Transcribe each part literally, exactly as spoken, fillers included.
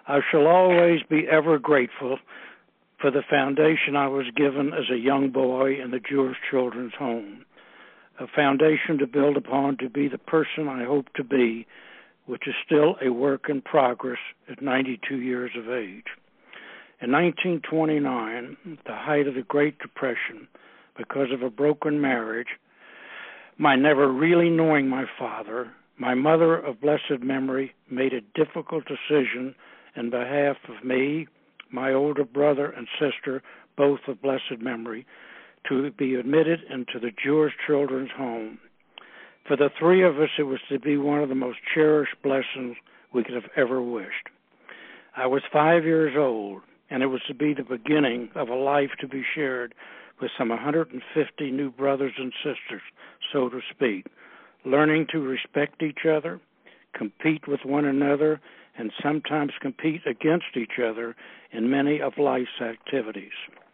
I shall always be ever grateful for the foundation I was given as a young boy in the Jewish Children's Home, a foundation to build upon to be the person I hope to be, which is still a work in progress at ninety-two years of age. In nineteen twenty-nine, at the height of the Great Depression, because of a broken marriage, my never really knowing my father, my mother of blessed memory made a difficult decision in behalf of me, my older brother and sister, both of blessed memory, to be admitted into the Jewish Children's Home. For the three of us, it was to be one of the most cherished blessings we could have ever wished. I was five years old, and it was to be the beginning of a life to be shared with some one hundred fifty new brothers and sisters, so to speak, learning to respect each other, compete with one another, and sometimes compete against each other in many of life's activities.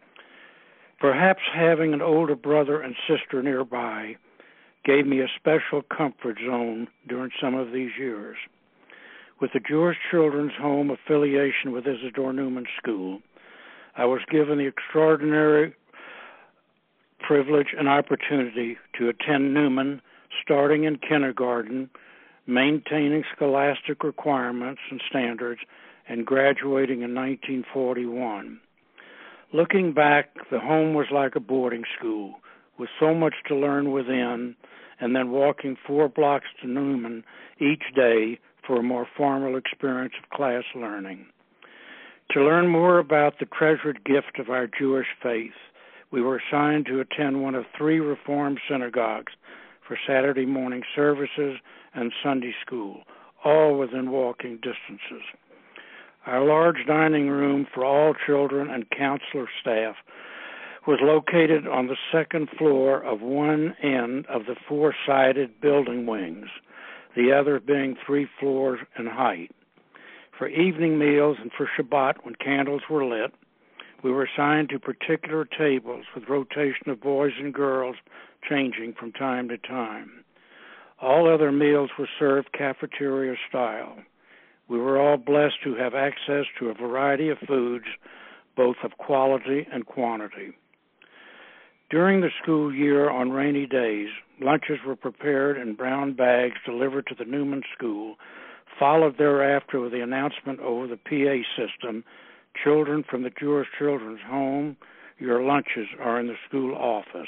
Perhaps having an older brother and sister nearby gave me a special comfort zone during some of these years. With the Jewish Children's Home affiliation with Isidore Newman School, I was given the extraordinary privilege and opportunity to attend Newman starting in kindergarten, maintaining scholastic requirements and standards, and graduating in nineteen forty-one. Looking back, the home was like a boarding school, with so much to learn within, and then walking four blocks to Newman each day for a more formal experience of class learning. To learn more about the treasured gift of our Jewish faith, we were assigned to attend one of three Reform synagogues for Saturday morning services and Sunday school, all within walking distances. Our large dining room for all children and counselor staff was located on the second floor of one end of the four-sided building wings, the other being three floors in height. For evening meals and for Shabbat, when candles were lit, we were assigned to particular tables with rotation of boys and girls changing from time to time. All other meals were served cafeteria style. We were all blessed to have access to a variety of foods, both of quality and quantity. During the school year on rainy days, lunches were prepared in brown bags delivered to the Newman School, followed thereafter with the announcement over the P A system, "Children from the Jewish Children's Home, your lunches are in the school office."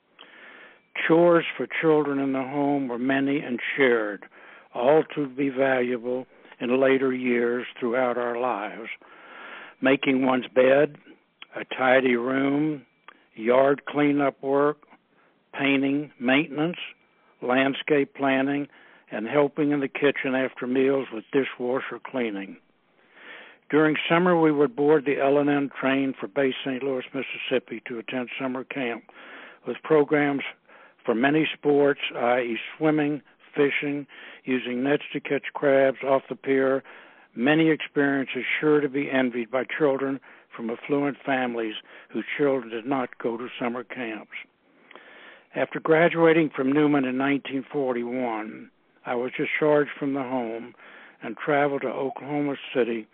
Chores for children in the home were many and shared, all to be valuable in later years throughout our lives. Making one's bed, a tidy room, yard cleanup work, painting, maintenance, landscape planning, and helping in the kitchen after meals with dishwasher cleaning. During summer, we would board the L and N train for Bay Saint Louis, Mississippi to attend summer camp with programs for many sports, that is swimming, fishing, using nets to catch crabs off the pier, many experiences sure to be envied by children from affluent families whose children did not go to summer camps. After graduating from Newman in nineteen forty-one, I was discharged from the home and traveled to Oklahoma City,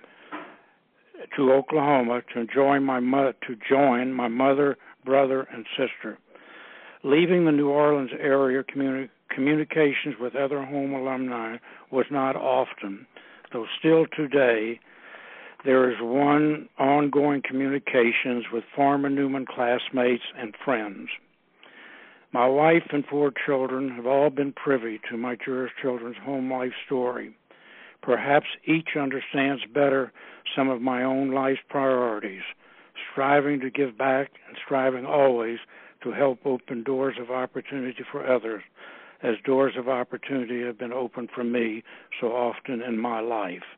to Oklahoma to join my mo- to join my mother, brother, and sister. Leaving the New Orleans area, communi- communications with other home alumni was not often, though still today there is one ongoing communications with former Newman classmates and friends. My wife and four children have all been privy to my Jewish Children's Home life story. Perhaps each understands better some of my own life's priorities, striving to give back and striving always to help open doors of opportunity for others, as doors of opportunity have been opened for me so often in my life.